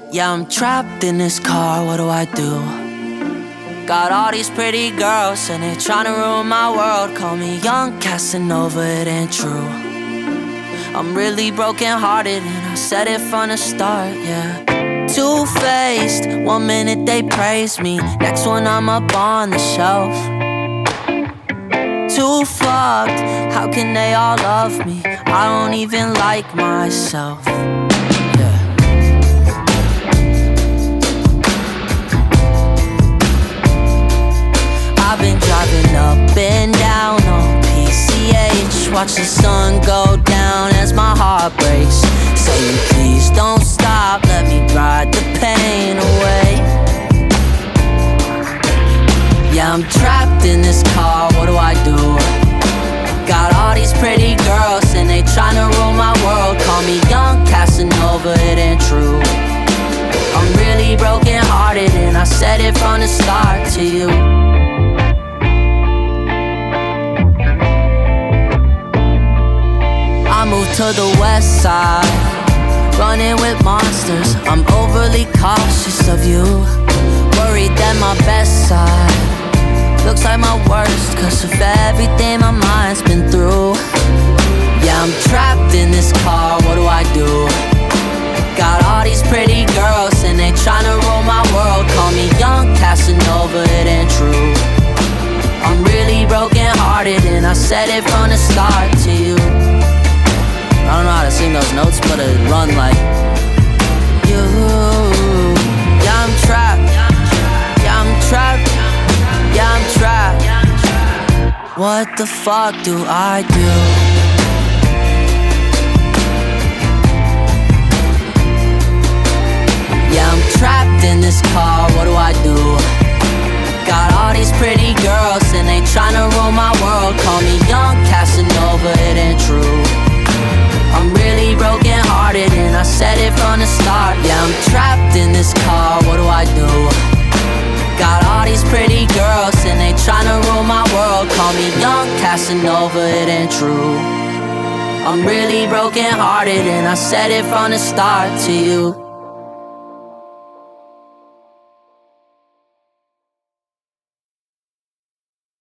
Yeah, I'm trapped in this car, what do I do? Got all these pretty girls and they tryna ruin my world. Call me young Casanova, it ain't true. I'm really broken hearted and I said it from the start, yeah. Two-faced, 1 minute they praise me, next one I'm up on the shelf. Too fucked, how can they all love me? I don't even like myself. I've been driving up and down on PCH, watch the sun go down as my heart breaks, saying please don't stop, let me ride the pain away. Yeah, I'm trapped in this car, what do I do? Got all these pretty girls and they tryna rule my world. Call me young Casanova, it ain't true. I'm really broken hearted and I said it from the start to you. I moved to the west side, running with monsters. I'm overly cautious of you, worried that my best side looks like my worst, cause of everything my mind's been through. Yeah, I'm trapped in this car, what do I do? Got all these pretty girls and they tryna rule my world. Call me young Casanova, it ain't true. I'm really broken hearted and I said it from the start to you. I don't know how to sing those notes, but it run like you. Yeah, I'm trapped. Yeah, I'm trapped. Yeah, I'm trapped. What the fuck do I do? Yeah, I'm trapped in this car, what do I do? Got all these pretty girls and they tryna rule my world. Call me young Casanova, it ain't true. I'm really broken hearted and I said it from the start. Yeah, I'm trapped in this car, what do I do? Got all these pretty girls and they tryna rule my world. Call me young Casanova, it ain't true. I'm really broken hearted and I said it from the start to you.